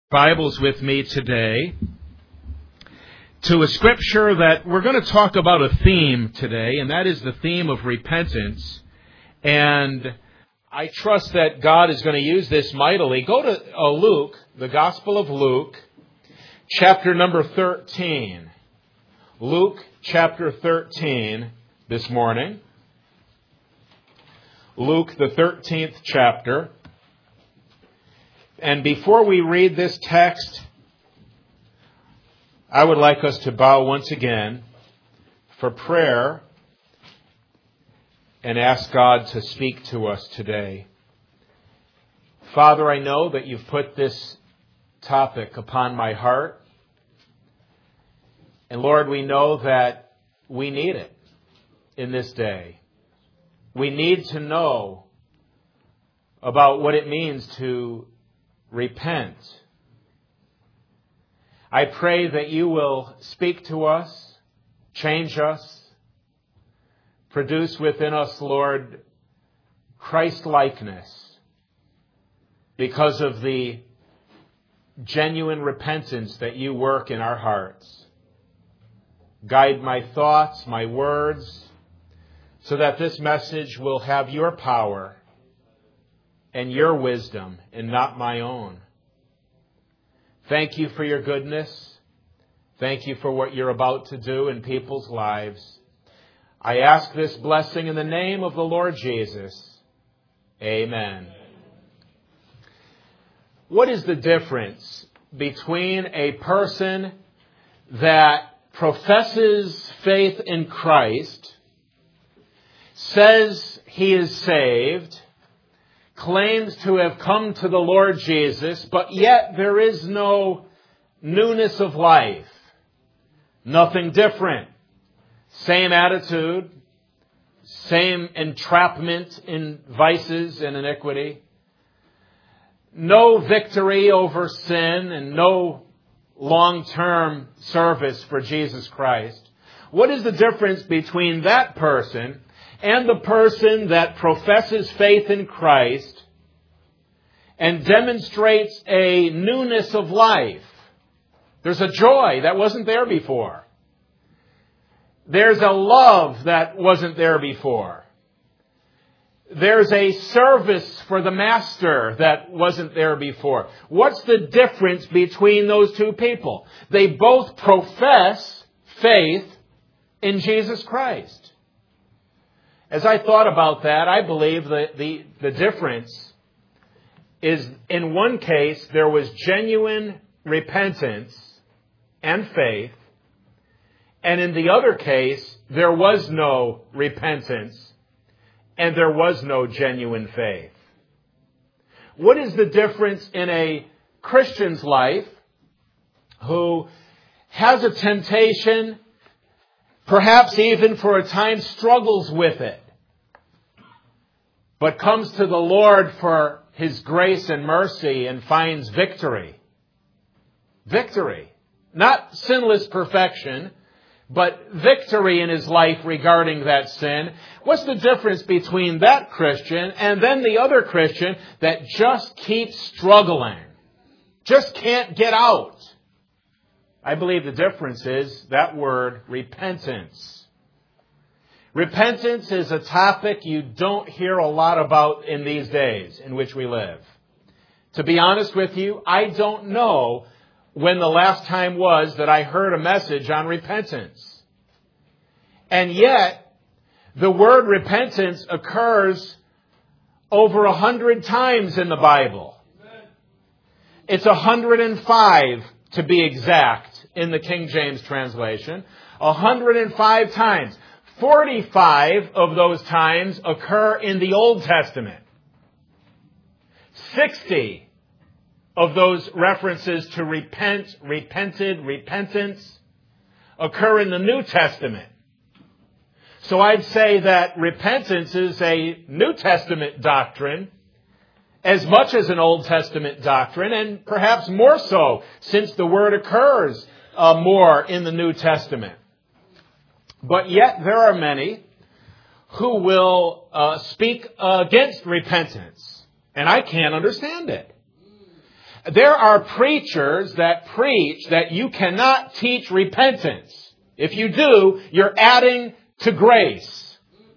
Bibles with me today to a scripture that we're going to talk about a theme today, and that is the theme of repentance. And I trust that God is going to use this mightily. Go to Luke, the Gospel of Luke, chapter number 13. Luke chapter 13 this morning. Luke, the 13th chapter. And before we read this text, I would like us to bow once again for prayer and ask God to speak to us today. Father, I know that you've put this topic upon my heart. And Lord, we know that we need it in this day. We need to know about what it means to repent. I pray that you will speak to us, change us, produce within us, Lord, Christ-likeness because of the genuine repentance that you work in our hearts. Guide my thoughts, my words, so that this message will have your power and your wisdom and not my own. Thank you for your goodness. Thank you for what you're about to do in people's lives. I ask this blessing in the name of the Lord Jesus. Amen. What is the difference between a person that professes faith in Christ, says he is saved, claims to have come to the Lord Jesus, but yet there is no newness of life. Nothing different. Same attitude. Same entrapment in vices and iniquity. No victory over sin and no long-term service for Jesus Christ. What is the difference between that person and the person that professes faith in Christ and demonstrates a newness of life? There's a joy that wasn't there before. There's a love that wasn't there before. There's a service for the master that wasn't there before. What's the difference between those two people? They both profess faith in Jesus Christ. As I thought about that, I believe that the difference is, in one case, there was genuine repentance and faith, and in the other case, there was no repentance and there was no genuine faith. What is the difference in a Christian's life who has a temptation, perhaps even for a time struggles with it, but comes to the Lord for His grace and mercy and finds victory? Victory. Not sinless perfection, but victory in his life regarding that sin. What's the difference between that Christian and then the other Christian that just keeps struggling, just can't get out? I believe the difference is that word, repentance. Repentance is a topic you don't hear a lot about in these days in which we live. To be honest with you, I don't know when the last time was that I heard a message on repentance. And yet, the word repentance occurs over 100 times in the Bible. It's 105 to be exact in the King James translation. 105 times. 45 of those times occur in the Old Testament. 60 of those references to repent, repented, repentance occur in the New Testament. So I'd say that repentance is a New Testament doctrine as much as an Old Testament doctrine, and perhaps more so since the word occurs more in the New Testament. But yet there are many who will speak against repentance, and I can't understand it. There are preachers that preach that you cannot teach repentance. If you do, you're adding to grace.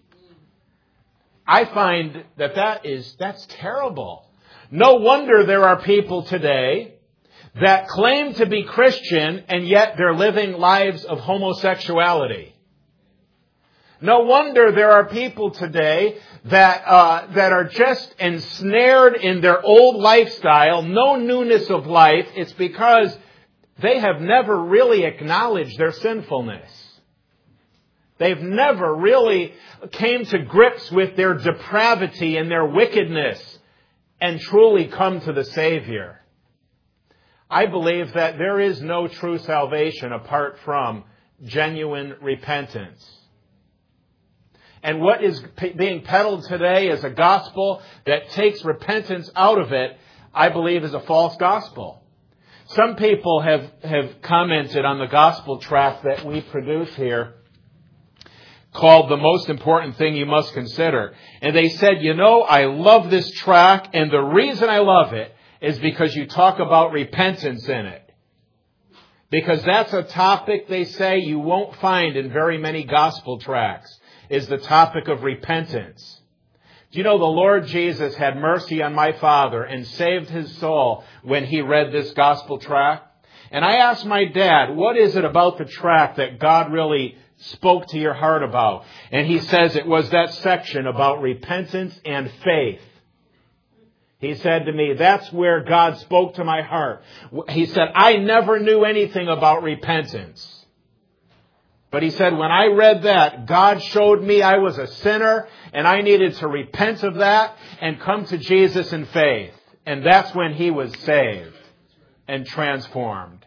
I find that's terrible. No wonder there are people today that claim to be Christian and yet they're living lives of homosexuality. No wonder there are people today that are just ensnared in their old lifestyle, no newness of life. It's because they have never really acknowledged their sinfulness. They've never really came to grips with their depravity and their wickedness and truly come to the Savior. I believe that there is no true salvation apart from genuine repentance. And what is being peddled today as a gospel that takes repentance out of it, I believe is a false gospel. Some people have commented on the gospel tract that we produce here called The Most Important Thing You Must Consider. And they said, I love this tract, and the reason I love it is because you talk about repentance in it. Because that's a topic, they say, you won't find in very many gospel tracts, is the topic of repentance. Do you know the Lord Jesus had mercy on my father and saved his soul when he read this gospel tract? And I asked my dad, what is it about the tract that God really spoke to your heart about? And he says it was that section about repentance and faith. He said to me, that's where God spoke to my heart. He said, I never knew anything about repentance. But he said, when I read that, God showed me I was a sinner and I needed to repent of that and come to Jesus in faith. And that's when he was saved and transformed.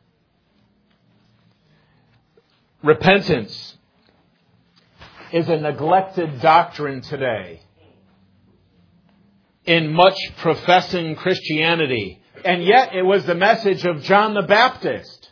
Repentance is a neglected doctrine today in much professing Christianity. And yet it was the message of John the Baptist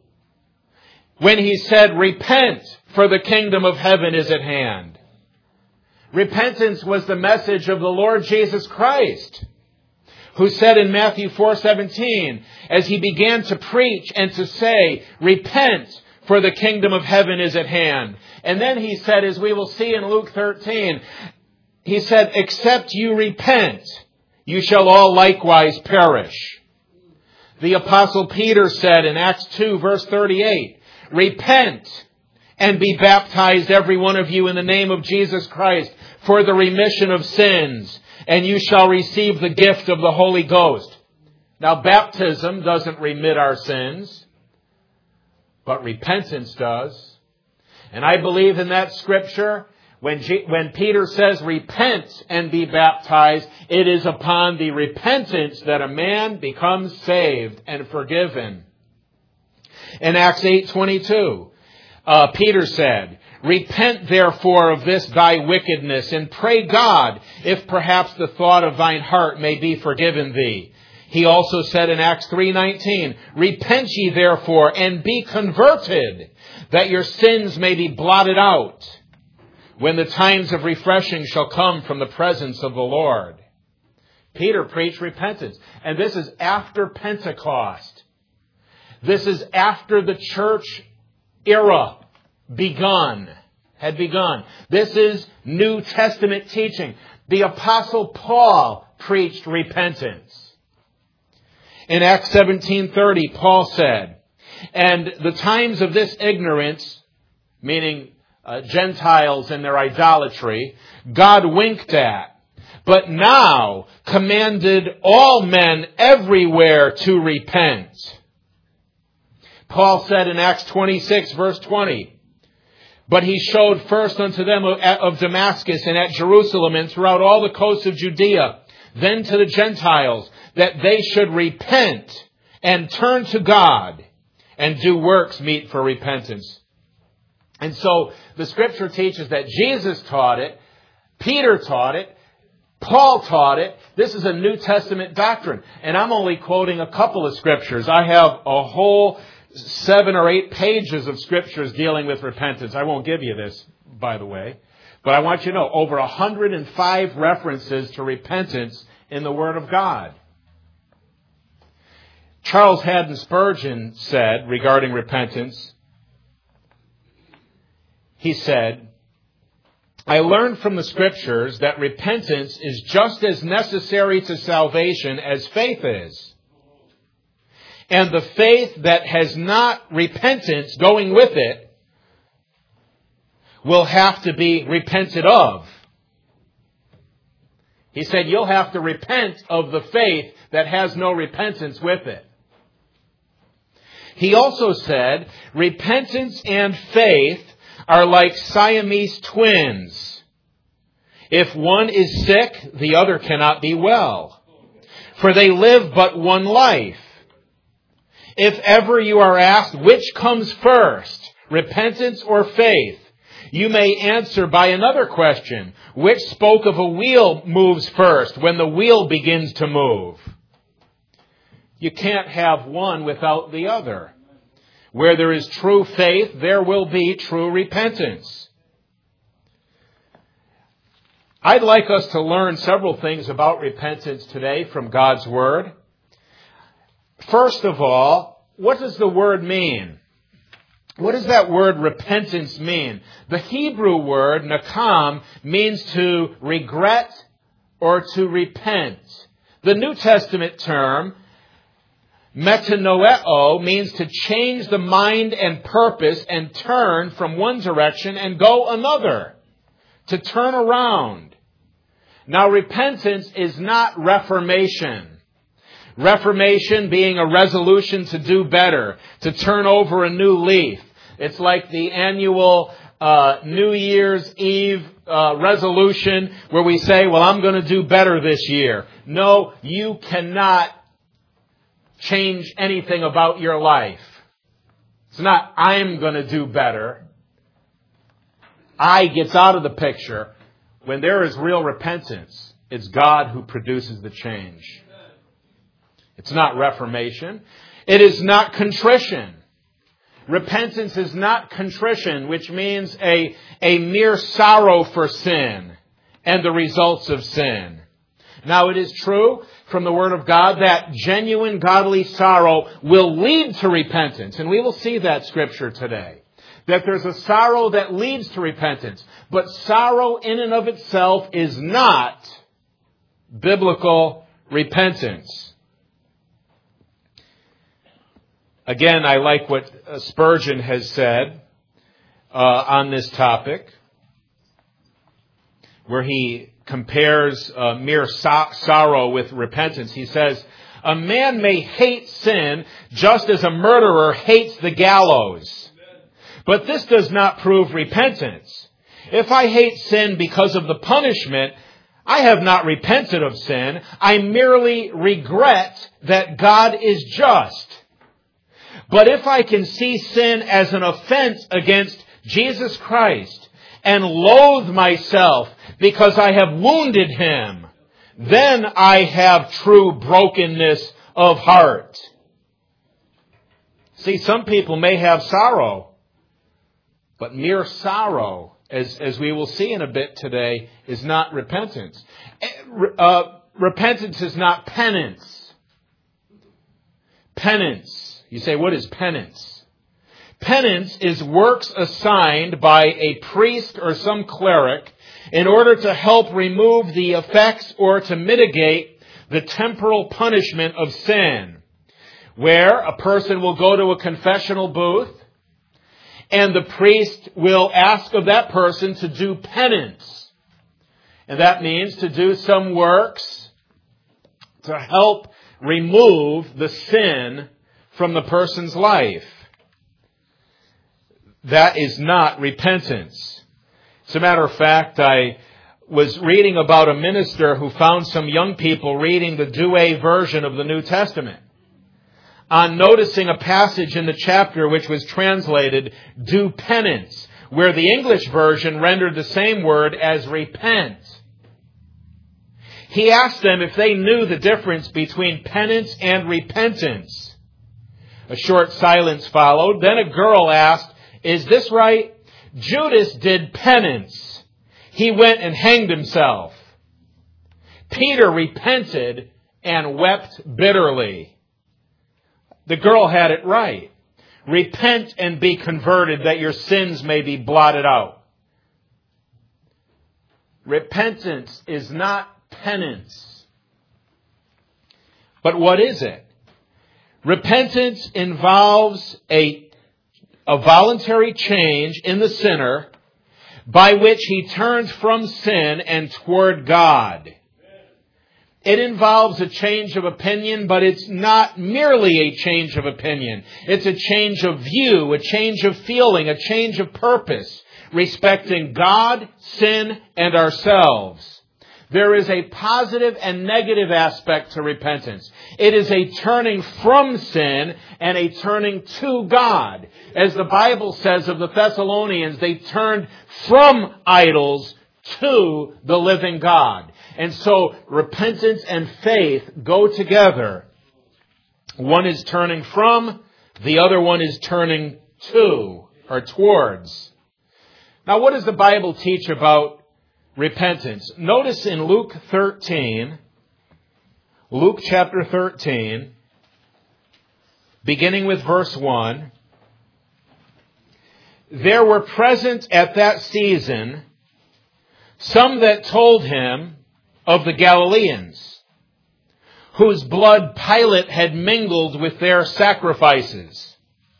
when he said, repent, for the kingdom of heaven is at hand. Repentance was the message of the Lord Jesus Christ, who said in Matthew 4:17, as he began to preach and to say, repent, for the kingdom of heaven is at hand. And then he said, as we will see in Luke 13, he said, except you repent, you shall all likewise perish. The Apostle Peter said in Acts 2, verse 38, repent and be baptized, every one of you, in the name of Jesus Christ for the remission of sins, and you shall receive the gift of the Holy Ghost. Now, baptism doesn't remit our sins, but repentance does. And I believe in that scripture, when Peter says, repent and be baptized, it is upon the repentance that a man becomes saved and forgiven. In Acts 8:22, Peter said, repent therefore of this thy wickedness, and pray God, if perhaps the thought of thine heart may be forgiven thee. He also said in Acts 3:19, repent ye therefore, and be converted, that your sins may be blotted out, when the times of refreshing shall come from the presence of the Lord. Peter preached repentance. And this is after Pentecost. This is after the church era had begun. This is New Testament teaching. The Apostle Paul preached repentance. In Acts 17:30, Paul said, and the times of this ignorance, meaning Gentiles and their idolatry, God winked at, but now commanded all men everywhere to repent. Paul said in Acts 26, verse 20, but he showed first unto them of Damascus and at Jerusalem and throughout all the coasts of Judea, then to the Gentiles, that they should repent and turn to God and do works meet for repentance. And so the scripture teaches that Jesus taught it, Peter taught it, Paul taught it. This is a New Testament doctrine. And I'm only quoting a couple of scriptures. I have a whole 7 or 8 pages of scriptures dealing with repentance. I won't give you this, by the way. But I want you to know, over 105 references to repentance in the Word of God. Charles Haddon Spurgeon said regarding repentance, he said, I learned from the Scriptures that repentance is just as necessary to salvation as faith is. And the faith that has not repentance going with it will have to be repented of. He said, you'll have to repent of the faith that has no repentance with it. He also said, repentance and faith are like Siamese twins. If one is sick, the other cannot be well, for they live but one life. If ever you are asked which comes first, repentance or faith, you may answer by another question. Which spoke of a wheel moves first when the wheel begins to move? You can't have one without the other. Where there is true faith, there will be true repentance. I'd like us to learn several things about repentance today from God's Word. First of all, what does the word mean? What does that word repentance mean? The Hebrew word, nakam, means to regret or to repent. The New Testament term, metanoeo, means to change the mind and purpose and turn from one direction and go another. To turn around. Now, repentance is not reformation. Reformation being a resolution to do better, to turn over a new leaf. It's like the annual New Year's Eve resolution where we say, well, I'm going to do better this year. No, you cannot change anything about your life. It's not, I'm going to do better. I gets out of the picture. When there is real repentance, it's God who produces the change. It's not reformation. It is not contrition. Repentance is not contrition, which means a mere sorrow for sin and the results of sin. Now, it is true from the Word of God that genuine godly sorrow will lead to repentance. And we will see that Scripture today. That there's a sorrow that leads to repentance. But sorrow in and of itself is not biblical repentance. Again, I like what Spurgeon has said on this topic, where he compares mere sorrow with repentance. He says, a man may hate sin just as a murderer hates the gallows. But this does not prove repentance. If I hate sin because of the punishment, I have not repented of sin. I merely regret that God is just. But if I can see sin as an offense against Jesus Christ and loathe myself because I have wounded Him, then I have true brokenness of heart. See, some people may have sorrow, but mere sorrow, as we will see in a bit today, is not repentance. Repentance is not penance. Penance. You say, what is penance? Penance is works assigned by a priest or some cleric in order to help remove the effects or to mitigate the temporal punishment of sin, where a person will go to a confessional booth and the priest will ask of that person to do penance. And that means to do some works to help remove the sin from the person's life. That is not repentance. As a matter of fact, I was reading about a minister who found some young people reading the Douay version of the New Testament. On noticing a passage in the chapter which was translated, do penance, where the English version rendered the same word as repent. He asked them if they knew the difference between penance and repentance. A short silence followed. Then a girl asked, is this right? Judas did penance. He went and hanged himself. Peter repented and wept bitterly. The girl had it right. Repent and be converted that your sins may be blotted out. Repentance is not penance. But what is it? Repentance involves a voluntary change in the sinner by which he turns from sin and toward God. It involves a change of opinion, but it's not merely a change of opinion. It's a change of view, a change of feeling, a change of purpose, respecting God, sin, and ourselves. There is a positive and negative aspect to repentance. It is a turning from sin and a turning to God. As the Bible says of the Thessalonians, they turned from idols to the living God. And so repentance and faith go together. One is turning from, the other one is turning to or towards. Now, what does the Bible teach about repentance? Notice in Luke 13, Luke chapter 13, beginning with verse 1, there were present at that season some that told him of the Galileans, whose blood Pilate had mingled with their sacrifices.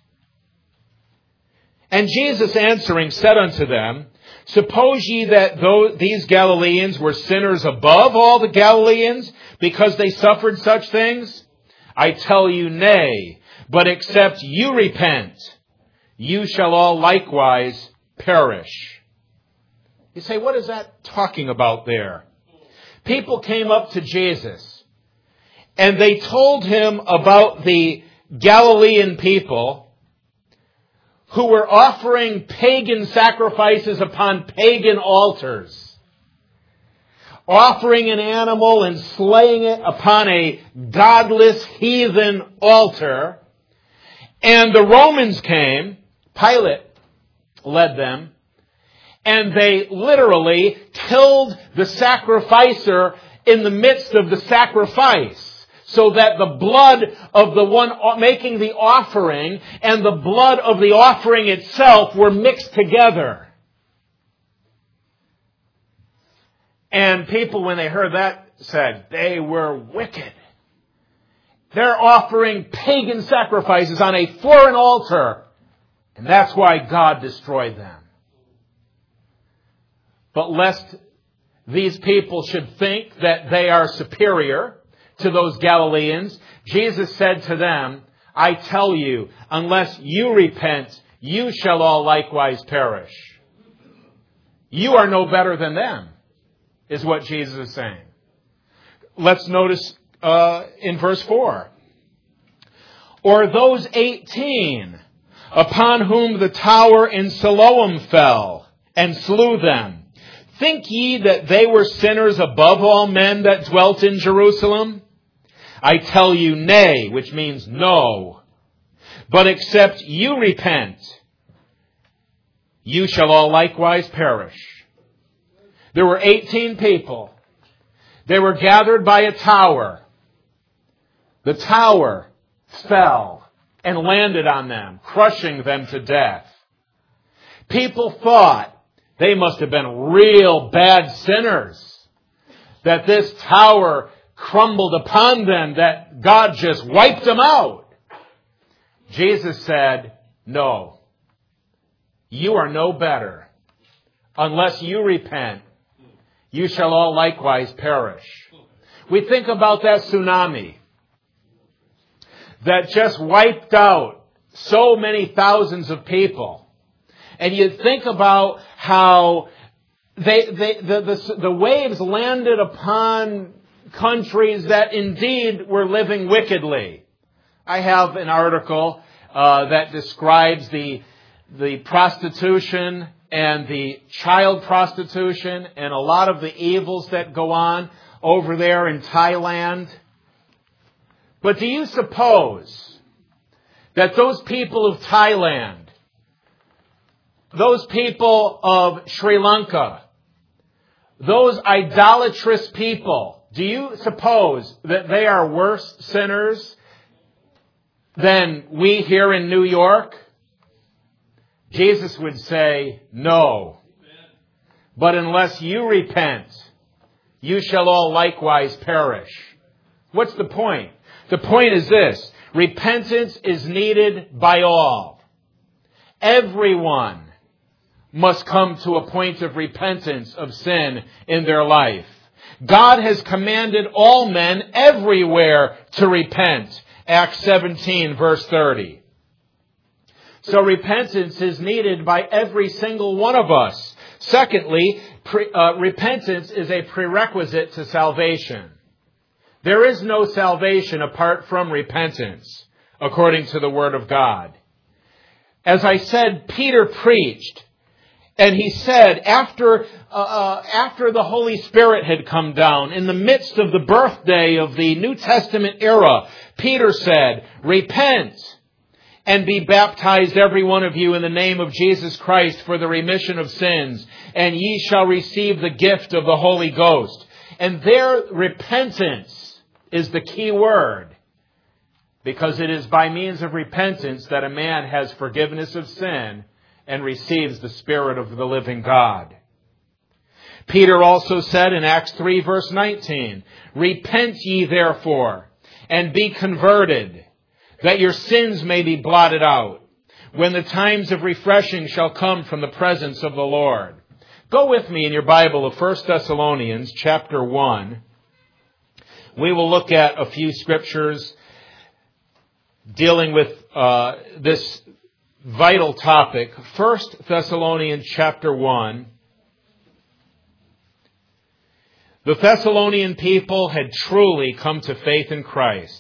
And Jesus answering said unto them, Suppose ye that these Galileans were sinners above all the Galileans, because they suffered such things? I tell you, nay, but except you repent, you shall all likewise perish. You say, what is that talking about there? People came up to Jesus, and they told him about the Galilean people who were offering pagan sacrifices upon pagan altars, offering an animal and slaying it upon a godless heathen altar. And the Romans came, Pilate led them, and they literally killed the sacrificer in the midst of the sacrifice, so that the blood of the one making the offering and the blood of the offering itself were mixed together. And people, when they heard that, said they were wicked. They're offering pagan sacrifices on a foreign altar, and that's why God destroyed them. But lest these people should think that they are superior to those Galileans, Jesus said to them, I tell you, unless you repent, you shall all likewise perish. You are no better than them, is what Jesus is saying. Let's notice in verse 4. Or those 18 upon whom the tower in Siloam fell and slew them, think ye that they were sinners above all men that dwelt in Jerusalem? I tell you, nay, which means no. But except you repent, you shall all likewise perish. There were 18 people. They were gathered by a tower. The tower fell and landed on them, crushing them to death. People thought they must have been real bad sinners, that this tower crumbled upon them, that God just wiped them out. Jesus said, no, you are no better. Unless you repent, you shall all likewise perish. We think about that tsunami that just wiped out so many thousands of people. And you think about how the waves landed upon countries that indeed were living wickedly. I have an article that describes the prostitution and the child prostitution and a lot of the evils that go on over there in Thailand. But do you suppose that those people of Thailand, those people of Sri Lanka, those idolatrous people, do you suppose that they are worse sinners than we here in New York? Jesus would say, no. But unless you repent, you shall all likewise perish. What's the point? The point is this. Repentance is needed by all. Everyone must come to a point of repentance of sin in their life. God has commanded all men everywhere to repent. Acts 17, verse 30. So repentance is needed by every single one of us. Secondly, repentance is a prerequisite to salvation. There is no salvation apart from repentance, according to the Word of God. As I said, Peter preached, and he said, after the Holy Spirit had come down, in the midst of the birthday of the New Testament era, Peter said, repent and be baptized every one of you in the name of Jesus Christ for the remission of sins, and ye shall receive the gift of the Holy Ghost. And there, repentance is the key word, because it is by means of repentance that a man has forgiveness of sin and receives the Spirit of the living God. Peter also said in Acts 3, verse 19, repent ye therefore, and be converted, that your sins may be blotted out, when the times of refreshing shall come from the presence of the Lord. Go with me in your Bible to 1 Thessalonians chapter 1. We will look at a few scriptures dealing with this vital topic. 1 Thessalonians chapter 1. The Thessalonian people had truly come to faith in Christ.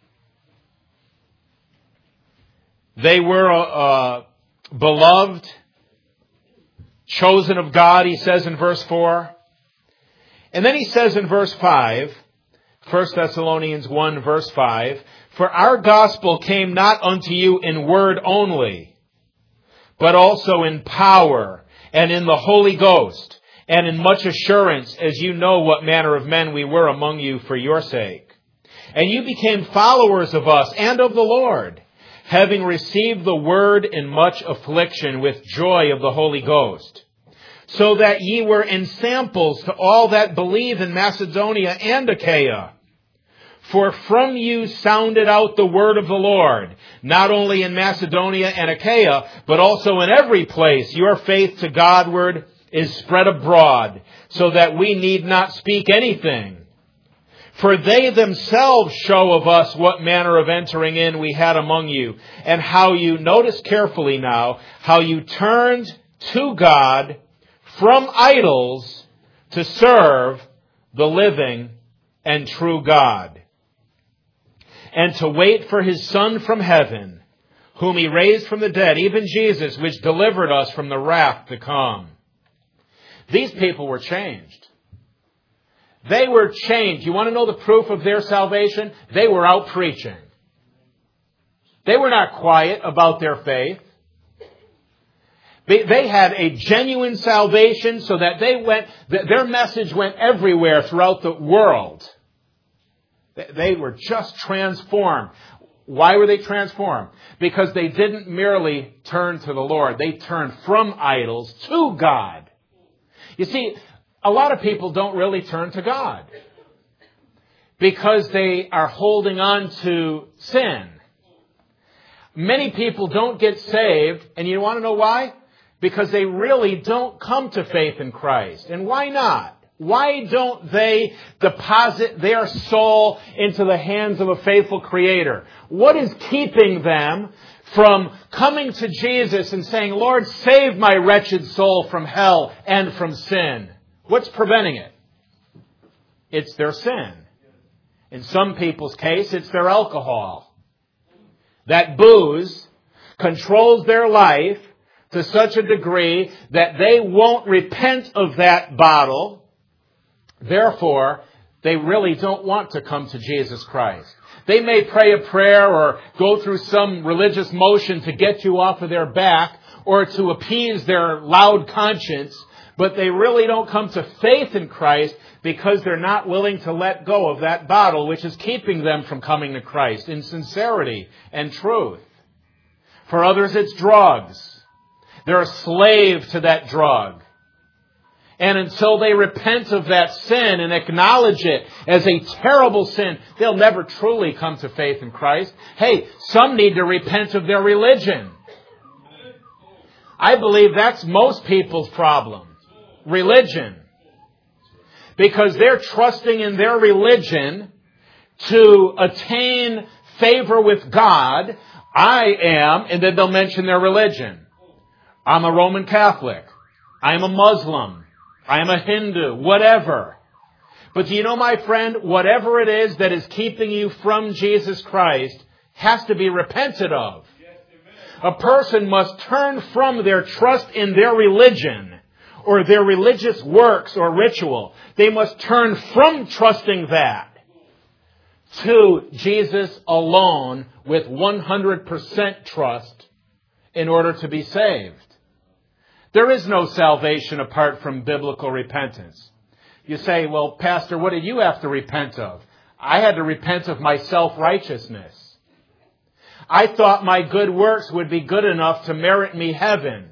They were beloved, chosen of God, he says in verse 4. And then he says in verse 5, 1 Thessalonians 1, verse 5, for our gospel came not unto you in word only, but also in power and in the Holy Ghost, and in much assurance, as you know what manner of men we were among you for your sake. And you became followers of us and of the Lord, having received the word in much affliction with joy of the Holy Ghost, so that ye were ensamples to all that believe in Macedonia and Achaia. For from you sounded out the word of the Lord, not only in Macedonia and Achaia, but also in every place your faith to Godward is spread abroad, so that we need not speak anything. For they themselves show of us what manner of entering in we had among you, and how you, notice carefully now, how you turned to God from idols to serve the living and true God, and to wait for his Son from heaven, whom he raised from the dead, even Jesus, which delivered us from the wrath to come. These people were changed. They were changed. You want to know the proof of their salvation? They were out preaching. They were not quiet about their faith. They had a genuine salvation, so that their message went everywhere throughout the world. They were just transformed. Why were they transformed? Because they didn't merely turn to the Lord. They turned from idols to God. You see, a lot of people don't really turn to God because they are holding on to sin. Many people don't get saved, and you want to know why? Because they really don't come to faith in Christ. And why not? Why don't they deposit their soul into the hands of a faithful Creator? What is keeping them from coming to Jesus and saying, Lord, save my wretched soul from hell and from sin? What's preventing it? It's their sin. In some people's case, it's their alcohol. That booze controls their life to such a degree that they won't repent of that bottle. Therefore, they really don't want to come to Jesus Christ. They may pray a prayer or go through some religious motion to get you off of their back or to appease their loud conscience, but they really don't come to faith in Christ because they're not willing to let go of that bottle which is keeping them from coming to Christ in sincerity and truth. For others, it's drugs. They're a slave to that drug. And until they repent of that sin and acknowledge it as a terrible sin, they'll never truly come to faith in Christ. Hey, some need to repent of their religion. I believe that's most people's problem. Religion. Because they're trusting in their religion to attain favor with God. I am, and then they'll mention their religion. I'm a Roman Catholic. I'm a Muslim. I am a Hindu. Whatever. But do you know, my friend, whatever it is that is keeping you from Jesus Christ has to be repented of. A person must turn from their trust in their religion or their religious works or ritual. They must turn from trusting that to Jesus alone with 100% trust in order to be saved. There is no salvation apart from biblical repentance. You say, well, Pastor, what did you have to repent of? I had to repent of my self-righteousness. I thought my good works would be good enough to merit me heaven.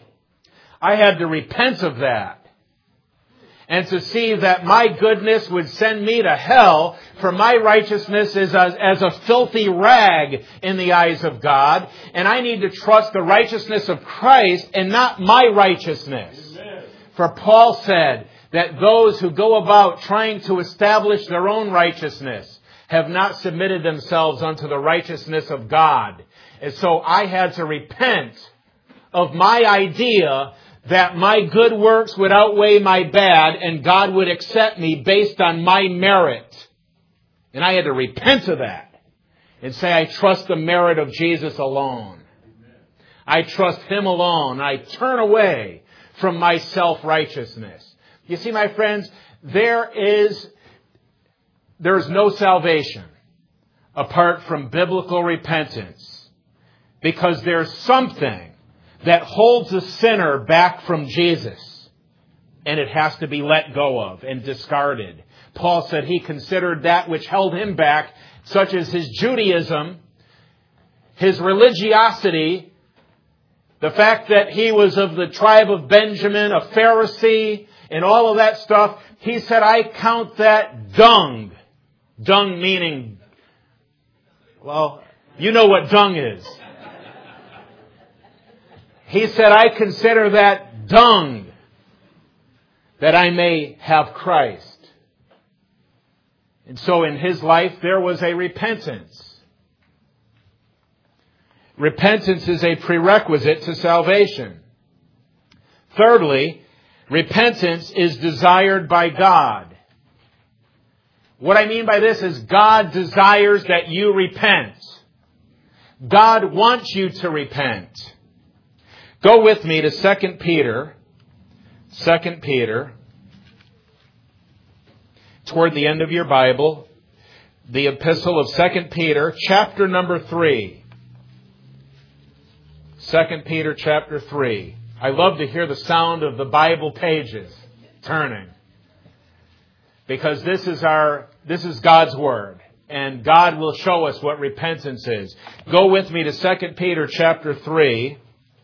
I had to repent of that. And to see that my goodness would send me to hell, for my righteousness is as a filthy rag in the eyes of God. And I need to trust the righteousness of Christ and not my righteousness. Amen. For Paul said that those who go about trying to establish their own righteousness have not submitted themselves unto the righteousness of God. And so I had to repent of my idea that my good works would outweigh my bad and God would accept me based on my merit. And I had to repent of that and say, I trust the merit of Jesus alone. I trust Him alone. I turn away from my self-righteousness. You see, my friends, there is no salvation apart from biblical repentance, because there's something that holds a sinner back from Jesus, and it has to be let go of and discarded. Paul said he considered that which held him back, such as his Judaism, his religiosity, the fact that he was of the tribe of Benjamin, a Pharisee, and all of that stuff. He said, I count that dung. Dung meaning, well, you know what dung is. He said, I consider that dung that I may have Christ. And so in his life, there was a repentance. Repentance is a prerequisite to salvation. Thirdly, repentance is desired by God. What I mean by this is God desires that you repent. God wants you to repent. Go with me to 2 Peter. 2 Peter. Toward the end of your Bible. The epistle of 2 Peter, chapter number 3. 2 Peter chapter 3. I love to hear the sound of the Bible pages turning. Because this is God's Word. And God will show us what repentance is. Go with me to 2 Peter chapter 3.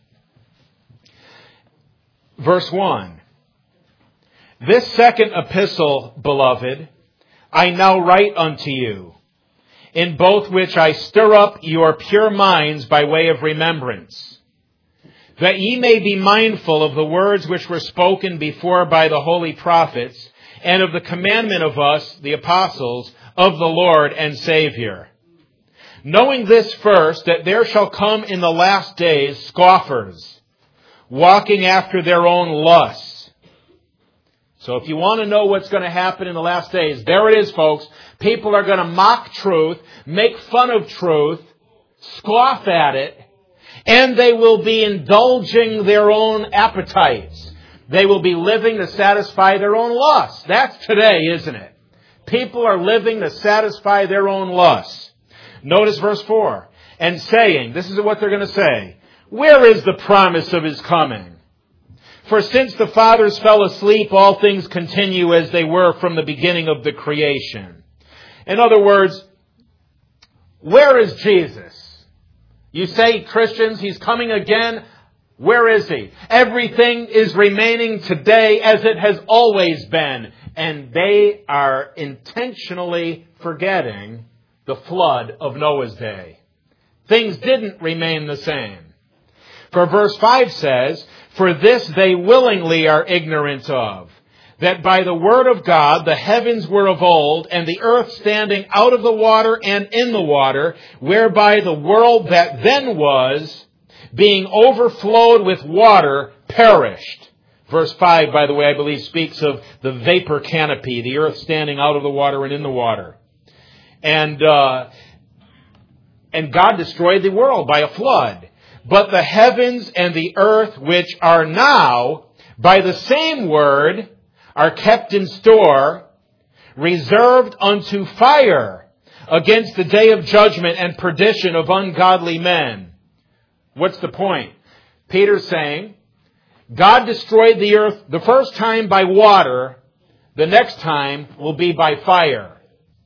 Verse 1. This second epistle, beloved, I now write unto you, in both which I stir up your pure minds by way of remembrance, that ye may be mindful of the words which were spoken before by the holy prophets, and of the commandment of us, the apostles, of the Lord and Savior. Knowing this first, that there shall come in the last days scoffers, walking after their own lusts. So if you want to know what's going to happen in the last days, there it is, folks. People are going to mock truth, make fun of truth, scoff at it, and they will be indulging their own appetites. They will be living to satisfy their own lusts. That's today, isn't it? People are living to satisfy their own lusts. Notice verse 4. And saying, this is what they're going to say, where is the promise of His coming? For since the fathers fell asleep, all things continue as they were from the beginning of the creation. In other words, where is Jesus? You say, Christians, He's coming again. Where is He? Everything is remaining today as it has always been. And they are intentionally forgetting the flood of Noah's day. Things didn't remain the same. For verse 5 says, for this they willingly are ignorant of, that by the word of God the heavens were of old, and the earth standing out of the water and in the water, whereby the world that then was, being overflowed with water, perished. Verse 5, by the way, I believe speaks of the vapor canopy, the earth standing out of the water and in the water. And God destroyed the world by a flood. But the heavens and the earth, which are now, by the same word, are kept in store, reserved unto fire, against the day of judgment and perdition of ungodly men. What's the point? Peter's saying, God destroyed the earth the first time by water, the next time will be by fire.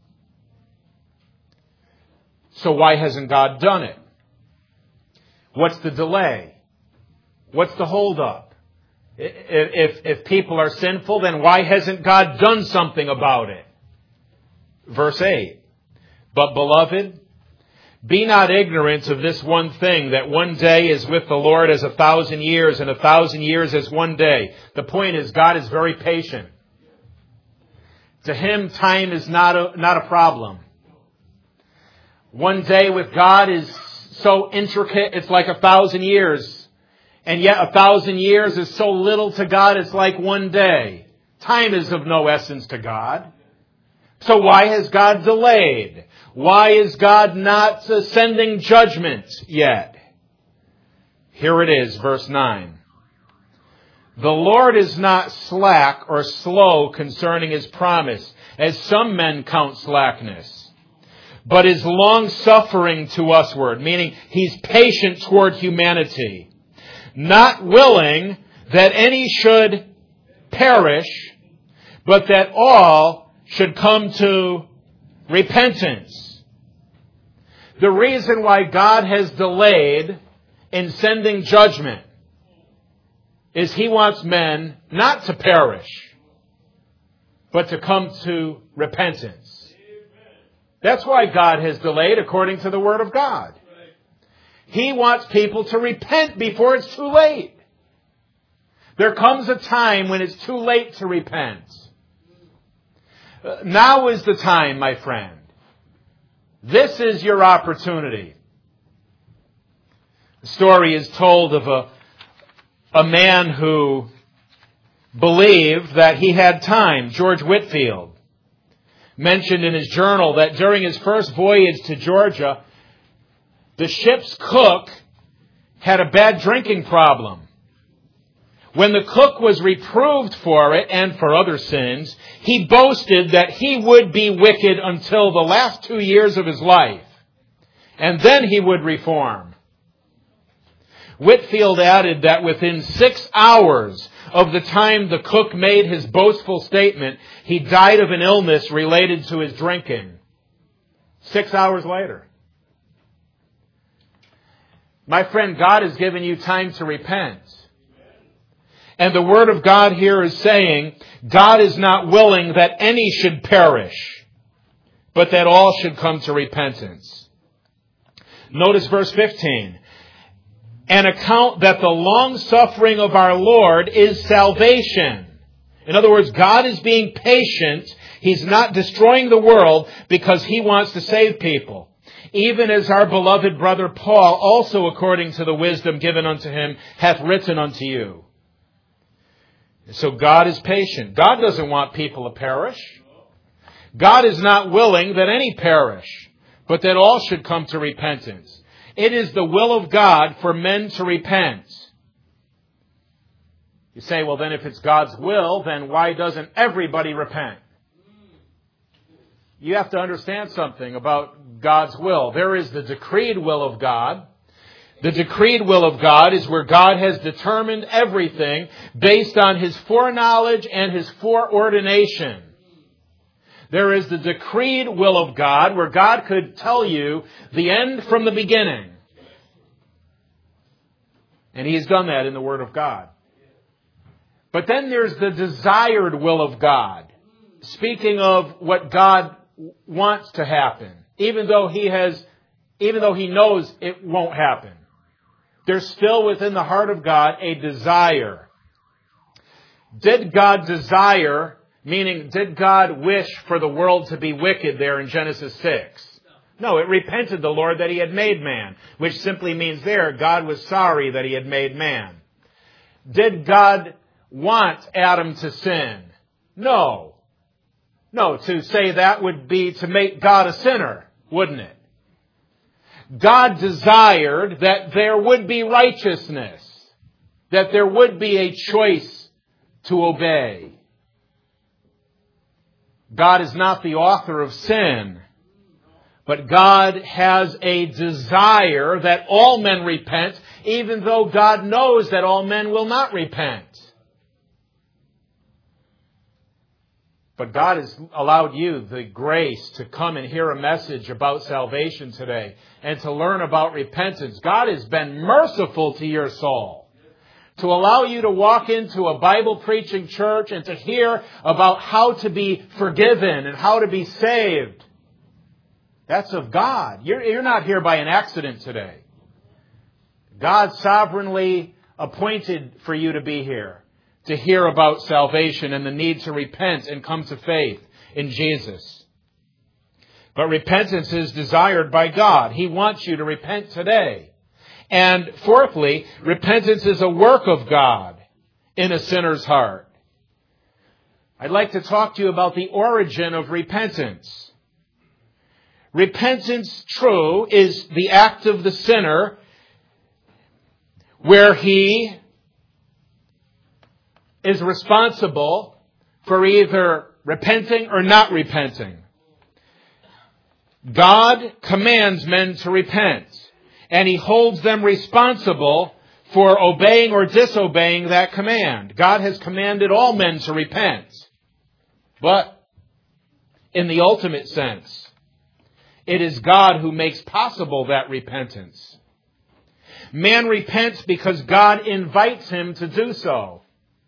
So why hasn't God done it? What's the delay? What's the holdup? If people are sinful, then why hasn't God done something about it? Verse 8. But beloved, be not ignorant of this one thing, that one day is with the Lord as 1,000 years, and 1,000 years as one day. The point is, God is very patient. To Him, time is not a problem. One day with God is so intricate, it's like 1,000 years. And yet 1,000 years is so little to God, it's like one day. Time is of no essence to God. So why has God delayed? Why is God not sending judgment yet? Here it is, verse 9. The Lord is not slack or slow concerning His promise, as some men count slackness, but is long-suffering to usward, meaning He's patient toward humanity, not willing that any should perish, but that all should come to repentance. The reason why God has delayed in sending judgment is He wants men not to perish, but to come to repentance. That's why God has delayed according to the Word of God. He wants people to repent before it's too late. There comes a time when it's too late to repent. Now is the time, my friend. This is your opportunity. The story is told of a man who believed that he had time. George Whitefield mentioned in his journal that during his first voyage to Georgia, the ship's cook had a bad drinking problem. When the cook was reproved for it and for other sins, he boasted that he would be wicked until the last 2 years of his life, and then he would reform. Whitefield added that within 6 hours of the time the cook made his boastful statement, he died of an illness related to his drinking. 6 hours later. My friend, God has given you time to repent. And the Word of God here is saying, God is not willing that any should perish, but that all should come to repentance. Notice verse 15. And account that the long-suffering of our Lord is salvation. In other words, God is being patient. He's not destroying the world because He wants to save people. Even as our beloved brother Paul, also according to the wisdom given unto him, hath written unto you. So God is patient. God doesn't want people to perish. God is not willing that any perish, but that all should come to repentance. It is the will of God for men to repent. You say, well, then if it's God's will, then why doesn't everybody repent? You have to understand something about God's will. There is the decreed will of God. The decreed will of God is where God has determined everything based on His foreknowledge and His foreordination. There is the decreed will of God where God could tell you the end from the beginning. And He's done that in the Word of God. But then there's the desired will of God. Speaking of what God wants to happen, even though He knows it won't happen. There's still within the heart of God a desire. Did God desire, meaning did God wish for the world to be wicked there in Genesis 6? No, it repented the Lord that He had made man, which simply means there God was sorry that He had made man. Did God want Adam to sin? No. No, to say that would be to make God a sinner, wouldn't it? God desired that there would be righteousness, that there would be a choice to obey. God is not the author of sin, but God has a desire that all men repent, even though God knows that all men will not repent. But God has allowed you the grace to come and hear a message about salvation today and to learn about repentance. God has been merciful to your soul to allow you to walk into a Bible preaching church and to hear about how to be forgiven and how to be saved. That's of God. You're not here by an accident today. God sovereignly appointed for you to be here, to hear about salvation and the need to repent and come to faith in Jesus. But repentance is desired by God. He wants you to repent today. And fourthly, repentance is a work of God in a sinner's heart. I'd like to talk to you about the origin of repentance. Repentance, true, is the act of the sinner where he is responsible for either repenting or not repenting. God commands men to repent, and He holds them responsible for obeying or disobeying that command. God has commanded all men to repent. But in the ultimate sense, it is God who makes possible that repentance. Man repents because God invites him to do so.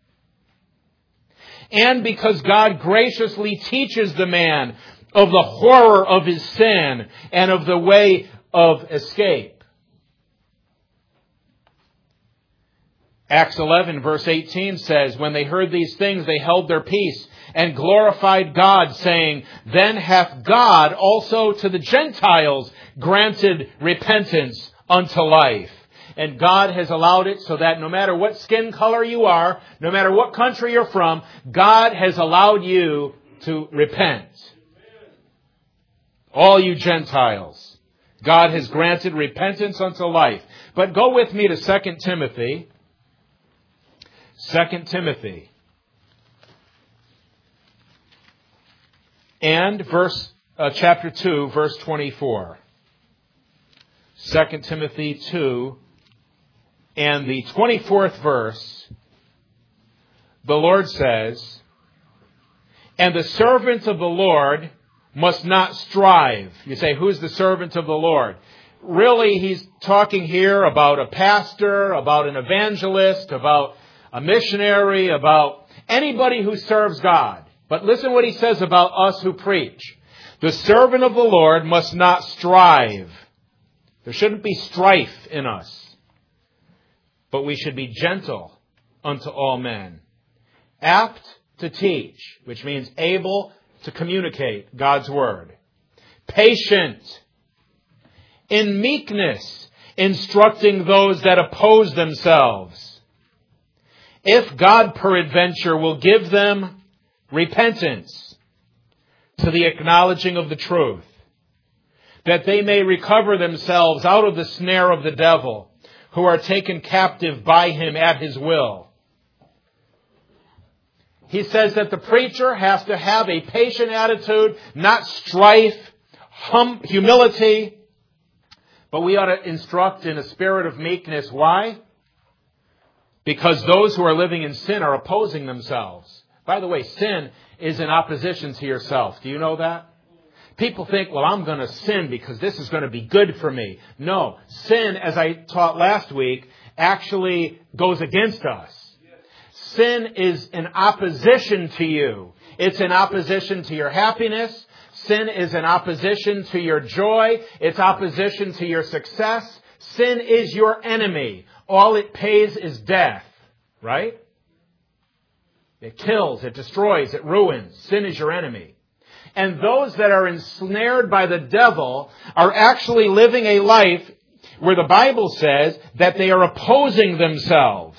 And because God graciously teaches the man of the horror of his sin and of the way of escape. Acts 11 verse 18 says, when they heard these things, they held their peace and glorified God, saying, then hath God also to the Gentiles granted repentance unto life. And God has allowed it so that no matter what skin color you are, no matter what country you're from, God has allowed you to repent. All you Gentiles, God has granted repentance unto life. But go with me to 2 Timothy. 2 Timothy. And chapter 2, verse 24. 2 Timothy 2, and the 24th verse, the Lord says, and the servant of the Lord must not strive. You say, who's the servant of the Lord? Really, he's talking here about a pastor, about an evangelist, about a missionary, about anybody who serves God. But listen what he says about us who preach. The servant of the Lord must not strive. There shouldn't be strife in us. But we should be gentle unto all men. Apt to teach, which means able to communicate God's word. Patient. In meekness, instructing those that oppose themselves. If God peradventure will give them repentance to the acknowledging of the truth, that they may recover themselves out of the snare of the devil, who are taken captive by him at his will. He says that the preacher has to have a patient attitude, not strife, humility, But we ought to instruct in a spirit of meekness. Why? Because those who are living in sin are opposing themselves. By the way, sin is in opposition to yourself. Do you know that? People think, well, I'm going to sin because this is going to be good for me. No, sin, as I taught last week, actually goes against us. Sin is in opposition to you. It's in opposition to your happiness. Sin is in opposition to your joy. It's opposition to your success. Sin is your enemy. All it pays is death, right? It kills, it destroys, it ruins. Sin is your enemy. And those that are ensnared by the devil are actually living a life where the Bible says that they are opposing themselves.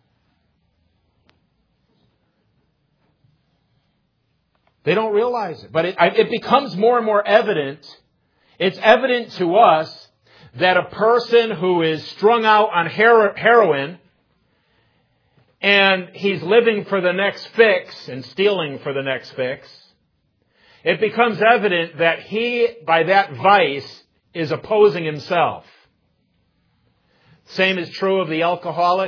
They don't realize it. But it becomes more and more evident. It's evident to us that a person who is strung out on heroin and he's living for the next fix and stealing for the next fix, it becomes evident that he, by that vice, is opposing himself. Same is true of the alcoholic.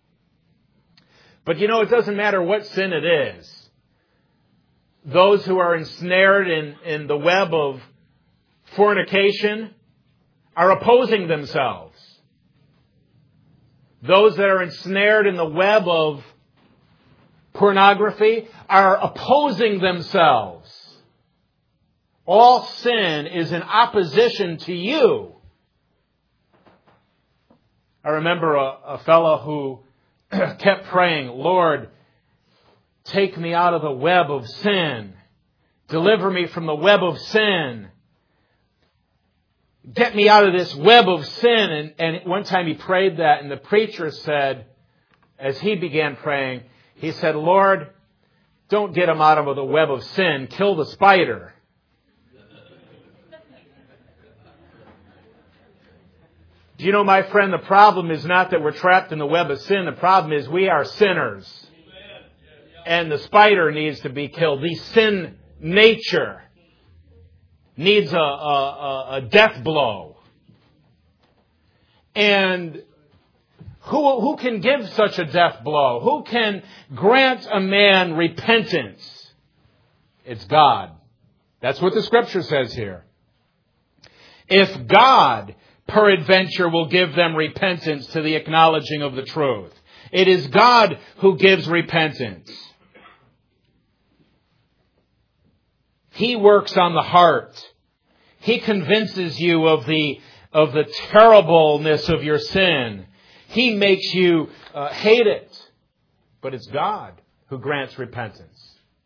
But it doesn't matter what sin it is. Those who are ensnared in the web of fornication are opposing themselves. Those that are ensnared in the web of pornography are opposing themselves. All sin is in opposition to you. I remember a fellow who kept praying, Lord, take me out of the web of sin. Deliver me from the web of sin. Get me out of this web of sin. And one time he prayed that, and the preacher said, as he began praying, he said, Lord, don't get him out of the web of sin. Kill the spider. Do you know, my friend, the problem is not that we're trapped in the web of sin. The problem is we are sinners. And the spider needs to be killed. The sin nature needs a death blow. And who can give such a death blow? Who can grant a man repentance? It's God. That's what the Scripture says here. If God, peradventure, will give them repentance to the acknowledging of the truth. It is God who gives repentance. He works on the heart. He convinces you of the terribleness of your sin. He makes you hate it. But it's God who grants repentance.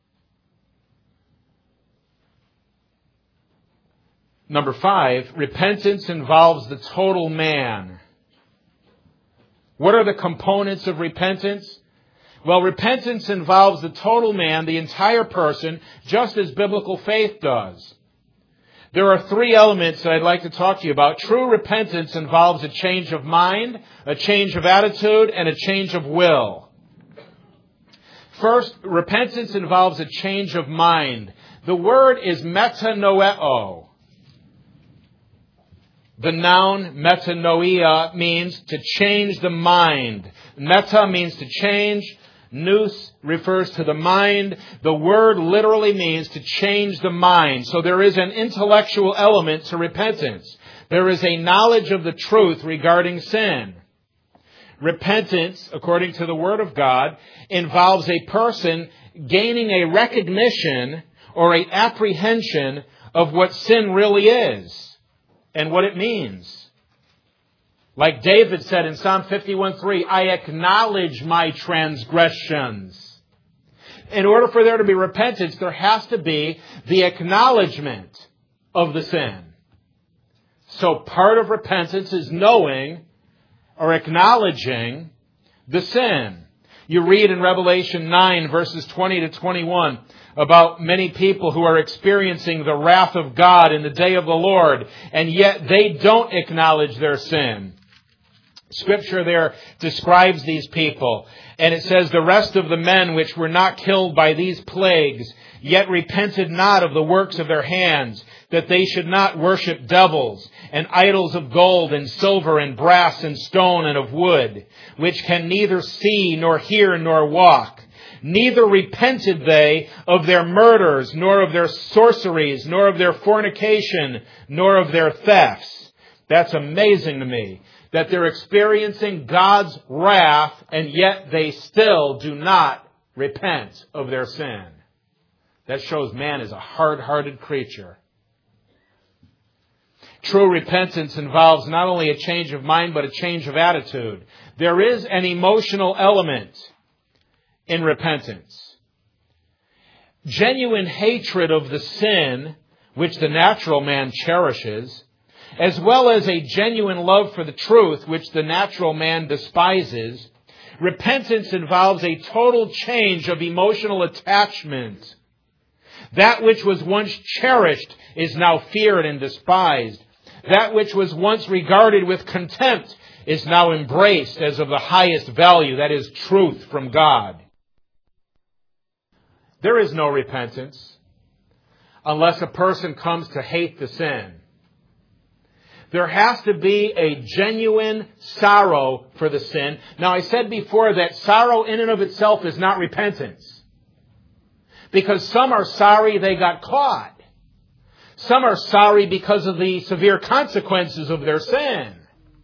Number 5, repentance involves the total man. What are the components of repentance? Well, repentance involves the total man, the entire person, just as biblical faith does. There are 3 elements that I'd like to talk to you about. True repentance involves a change of mind, a change of attitude, and a change of will. First, repentance involves a change of mind. The word is metanoeo. The noun metanoia means to change the mind. Meta means to change. Nous refers to the mind. The word literally means to change the mind. So there is an intellectual element to repentance. There is a knowledge of the truth regarding sin. Repentance, according to the Word of God, involves a person gaining a recognition or an apprehension of what sin really is and what it means. Like David said in Psalm 51:3, I acknowledge my transgressions. In order for there to be repentance, there has to be the acknowledgement of the sin. So part of repentance is knowing or acknowledging the sin. You read in Revelation 9, verses 20 to 21, about many people who are experiencing the wrath of God in the day of the Lord, and yet they don't acknowledge their sin. Scripture there describes these people, and it says, the rest of the men which were not killed by these plagues, yet repented not of the works of their hands, that they should not worship devils, and idols of gold, and silver, and brass, and stone, and of wood, which can neither see, nor hear, nor walk. Neither repented they of their murders, nor of their sorceries, nor of their fornication, nor of their thefts. That's amazing to me, that they're experiencing God's wrath, and yet they still do not repent of their sin. That shows man is a hard-hearted creature. True repentance involves not only a change of mind, but a change of attitude. There is an emotional element in repentance. Genuine hatred of the sin, which the natural man cherishes, as well as a genuine love for the truth, which the natural man despises. Repentance involves a total change of emotional attachment. That which was once cherished is now feared and despised. That which was once regarded with contempt is now embraced as of the highest value, that is, truth from God. There is no repentance unless a person comes to hate the sin. There has to be a genuine sorrow for the sin. Now, I said before that sorrow in and of itself is not repentance. Because some are sorry they got caught. Some are sorry because of the severe consequences of their sin.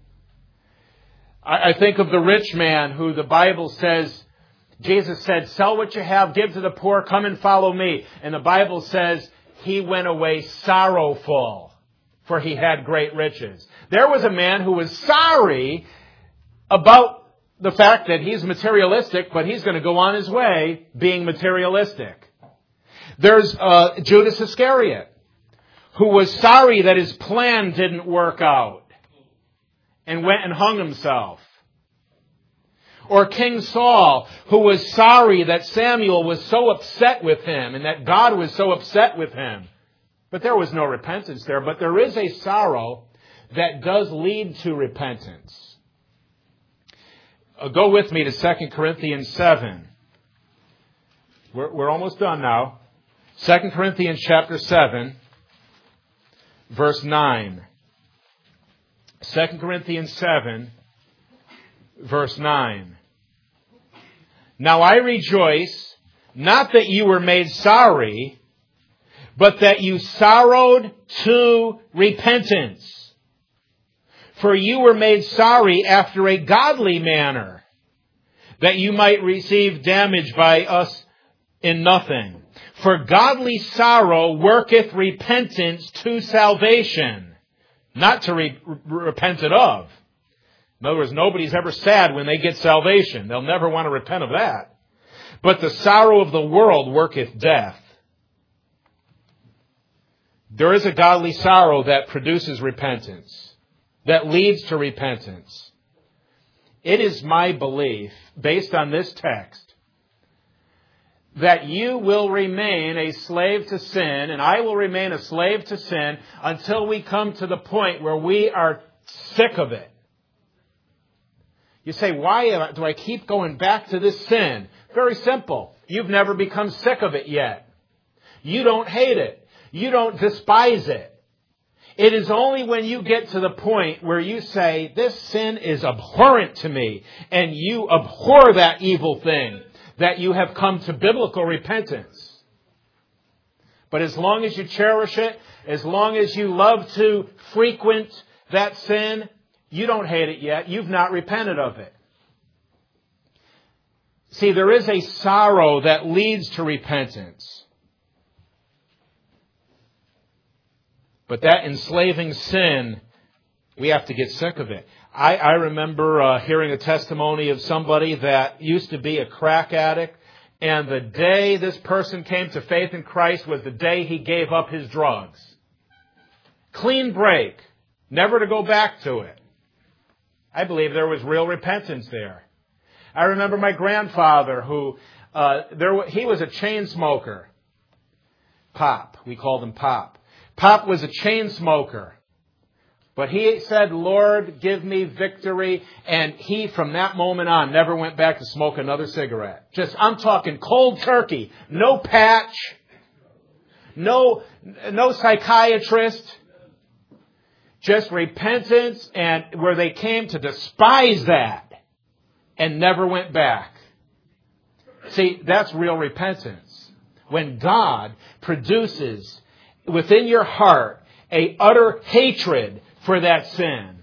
I think of the rich man who the Bible says, Jesus said, sell what you have, give to the poor, come and follow me. And the Bible says he went away sorrowful, for he had great riches. There was a man who was sorry about the fact that he's materialistic, but he's going to go on his way being materialistic. There's Judas Iscariot, who was sorry that his plan didn't work out and went and hung himself. Or King Saul, who was sorry that Samuel was so upset with him and that God was so upset with him. But there was no repentance there. But there is a sorrow that does lead to repentance. Go with me to 2 Corinthians 7. We're almost done now. 2 Corinthians chapter 7, verse 9. 2 Corinthians 7, verse 9. Now I rejoice, not that you were made sorry, but that you sorrowed to repentance. For you were made sorry after a godly manner, that you might receive damage by us in nothing. For godly sorrow worketh repentance to salvation, not to repent it of. In other words, nobody's ever sad when they get salvation. They'll never want to repent of that. But the sorrow of the world worketh death. There is a godly sorrow that produces repentance, that leads to repentance. It is my belief, based on this text, that you will remain a slave to sin, and I will remain a slave to sin until we come to the point where we are sick of it. You say, why do I keep going back to this sin? Very simple. You've never become sick of it yet. You don't hate it. You don't despise it. It is only when you get to the point where you say, this sin is abhorrent to me, and you abhor that evil thing, that you have come to biblical repentance. But as long as you cherish it, as long as you love to frequent that sin, you don't hate it yet. You've not repented of it. See, there is a sorrow that leads to repentance. But that enslaving sin, we have to get sick of it. I remember hearing a testimony of somebody that used to be a crack addict, and the day this person came to faith in Christ was the day he gave up his drugs. Clean break, never to go back to it. I believe there was real repentance there. I remember my grandfather who, he was a chain smoker. Pop, we called him Pop. Pop was a chain smoker. But he said, Lord, give me victory. And he, from that moment on, never went back to smoke another cigarette. I'm talking cold turkey. No patch. No psychiatrist. Just repentance, and where they came to despise that and never went back. See, that's real repentance. When God produces within your heart a utter hatred for that sin.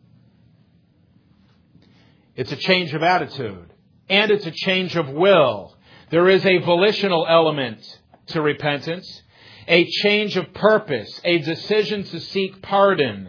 It's a change of attitude. And it's a change of will. There is a volitional element to repentance. A change of purpose. A decision to seek pardon.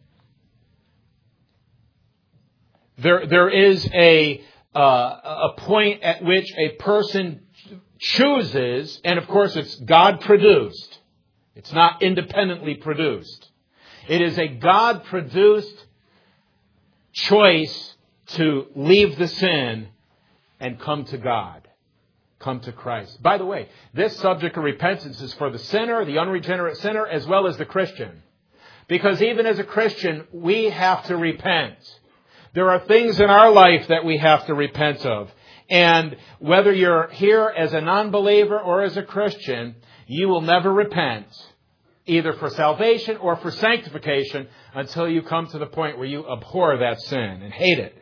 There is a point at which a person chooses, and of course it's God produced. It's not independently produced. It is a God-produced choice to leave the sin and come to God. Come to Christ. By the way, this subject of repentance is for the sinner, the unregenerate sinner, as well as the Christian. Because even as a Christian, we have to repent. There are things in our life that we have to repent of. And whether you're here as a non-believer or as a Christian, you will never repent, either for salvation or for sanctification, until you come to the point where you abhor that sin and hate it.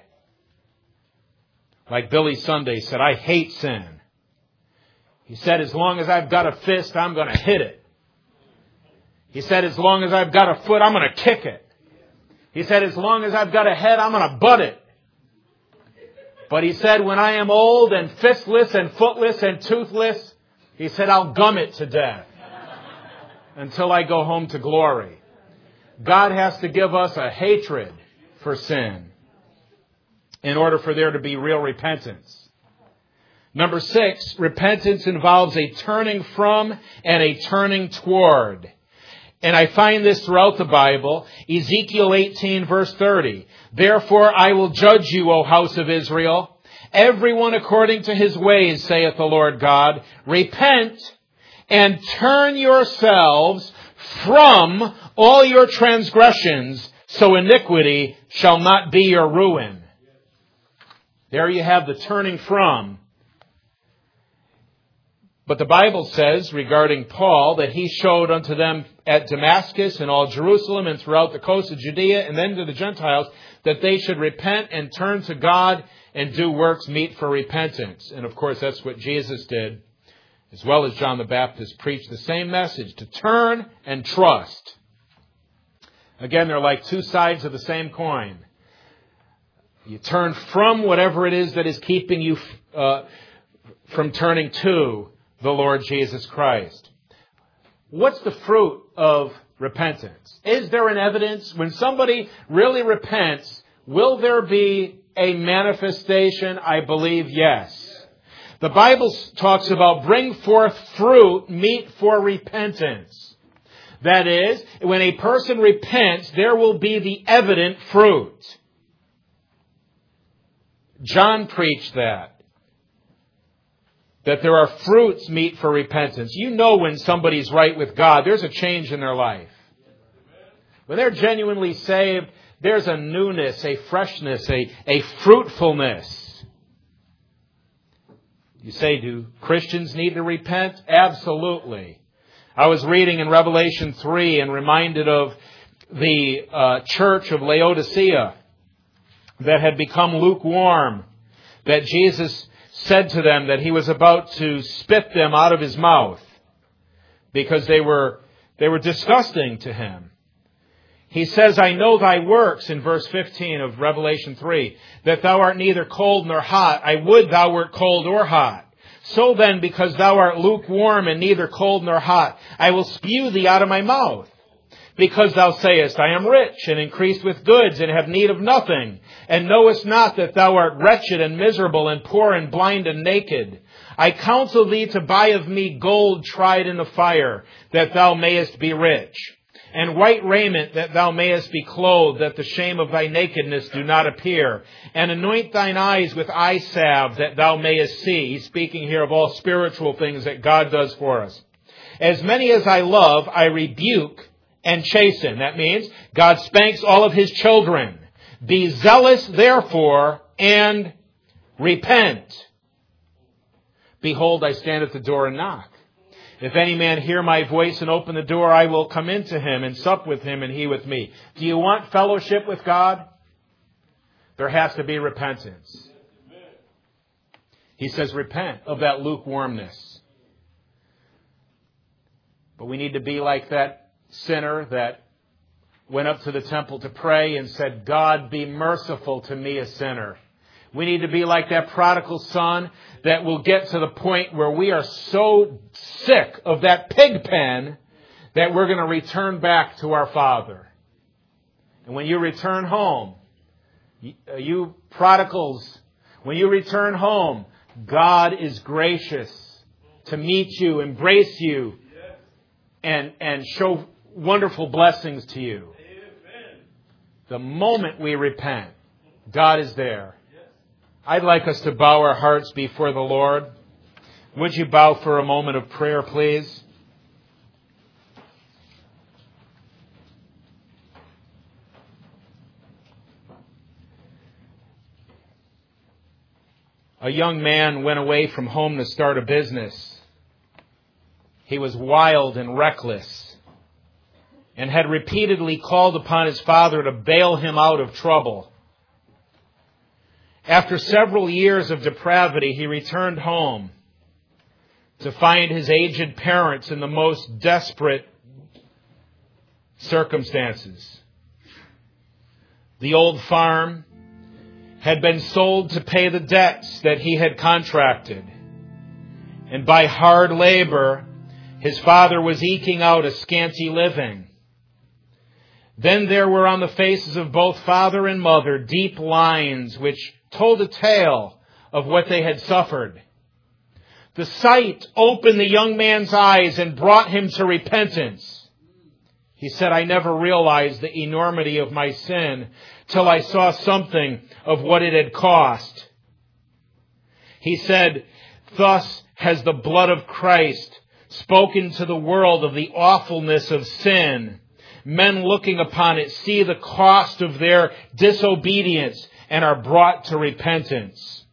Like Billy Sunday said, I hate sin. He said, as long as I've got a fist, I'm going to hit it. He said, as long as I've got a foot, I'm going to kick it. He said, as long as I've got a head, I'm going to butt it. But he said, when I am old and fistless and footless and toothless, he said, I'll gum it to death until I go home to glory. God has to give us a hatred for sin in order for there to be real repentance. Number 6, repentance involves a turning from and a turning toward. And I find this throughout the Bible. Ezekiel 18 verse 30. Therefore I will judge you, O house of Israel, everyone according to his ways, saith the Lord God. Repent and turn yourselves from all your transgressions, so iniquity shall not be your ruin. There you have the turning from. But the Bible says regarding Paul that he showed unto them at Damascus and all Jerusalem and throughout the coast of Judea and then to the Gentiles that they should repent and turn to God and do works meet for repentance. And of course that's what Jesus did, as well as John the Baptist preached the same message, to turn and trust. Again, they're like two sides of the same coin. You turn from whatever it is that is keeping you from turning to the Lord Jesus Christ. What's the fruit of repentance? Is there an evidence? When somebody really repents, will there be a manifestation? I believe yes. The Bible talks about bring forth fruit meet for repentance. That is, when a person repents, there will be the evident fruit. John preached that there are fruits meet for repentance. You know when somebody's right with God, there's a change in their life. When they're genuinely saved, there's a newness, a freshness, a fruitfulness. You say, do Christians need to repent? Absolutely. I was reading in Revelation 3 and reminded of the church of Laodicea that had become lukewarm, that Jesus said to them that he was about to spit them out of his mouth because they were disgusting to him. He says, I know thy works, in verse 15 of Revelation 3, that thou art neither cold nor hot. I would thou wert cold or hot. So then, because thou art lukewarm and neither cold nor hot, I will spew thee out of my mouth. Because thou sayest, I am rich and increased with goods and have need of nothing, and knowest not that thou art wretched and miserable and poor and blind and naked. I counsel thee to buy of me gold tried in the fire, that thou mayest be rich, and white raiment, that thou mayest be clothed, that the shame of thy nakedness do not appear, and anoint thine eyes with eye salve, that thou mayest see. He's speaking here of all spiritual things that God does for us. As many as I love, I rebuke and chasten. That means God spanks all of His children. Be zealous, therefore, and repent. Behold, I stand at the door and knock. If any man hear my voice and open the door, I will come into him and sup with him and he with me. Do you want fellowship with God? There has to be repentance. He says, repent of that lukewarmness. But we need to be like that sinner that went up to the temple to pray and said, God, be merciful to me, a sinner. We need to be like that prodigal son that will get to the point where we are so sick of that pig pen that we're going to return back to our Father. And when you return home, you prodigals, when you return home, God is gracious to meet you, embrace you, and show wonderful blessings to you. The moment we repent, God is there. I'd like us to bow our hearts before the Lord. Would you bow for a moment of prayer, please? A young man went away from home to start a business. He was wild and reckless and had repeatedly called upon his father to bail him out of trouble. After several years of depravity, he returned home to find his aged parents in the most desperate circumstances. The old farm had been sold to pay the debts that he had contracted. And by hard labor, his father was eking out a scanty living. Then there were on the faces of both father and mother deep lines which told a tale of what they had suffered. The sight opened the young man's eyes and brought him to repentance. He said, I never realized the enormity of my sin till I saw something of what it had cost. He said, thus has the blood of Christ spoken to the world of the awfulness of sin. Men looking upon it see the cost of their disobedience and are brought to repentance.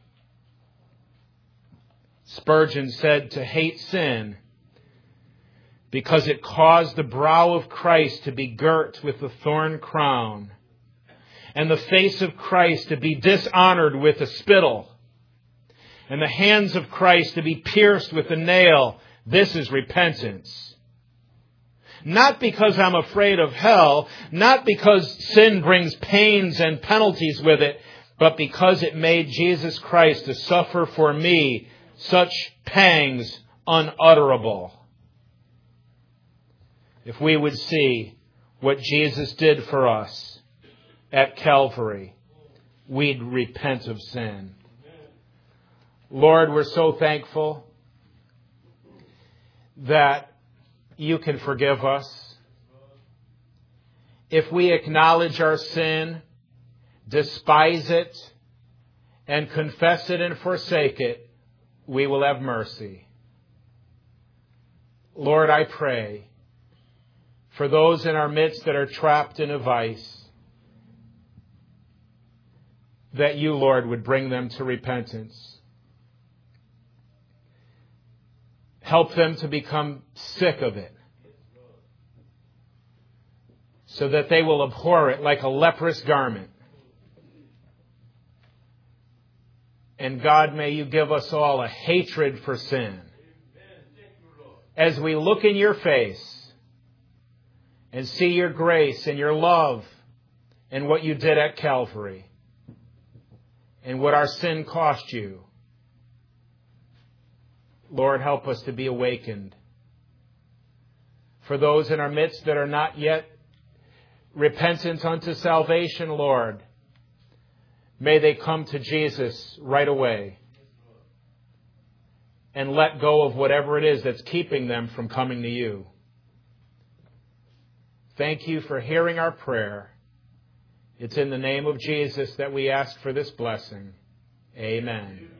Spurgeon said to hate sin because it caused the brow of Christ to be girt with the thorn crown and the face of Christ to be dishonored with a spittle and the hands of Christ to be pierced with a nail. This is repentance. Not because I'm afraid of hell, not because sin brings pains and penalties with it, but because it made Jesus Christ to suffer for me such pangs unutterable. If we would see what Jesus did for us at Calvary, we'd repent of sin. Lord, we're so thankful that you can forgive us. If we acknowledge our sin, despise it, and confess it and forsake it, we will have mercy. Lord, I pray for those in our midst that are trapped in a vice, that you, Lord, would bring them to repentance. Help them to become sick of it, so that they will abhor it like a leprous garment. And God, may you give us all a hatred for sin. As we look in your face and see your grace and your love and what you did at Calvary and what our sin cost you, Lord, help us to be awakened. For those in our midst that are not yet repentant unto salvation, Lord, may they come to Jesus right away and let go of whatever it is that's keeping them from coming to you. Thank you for hearing our prayer. It's in the name of Jesus that we ask for this blessing. Amen.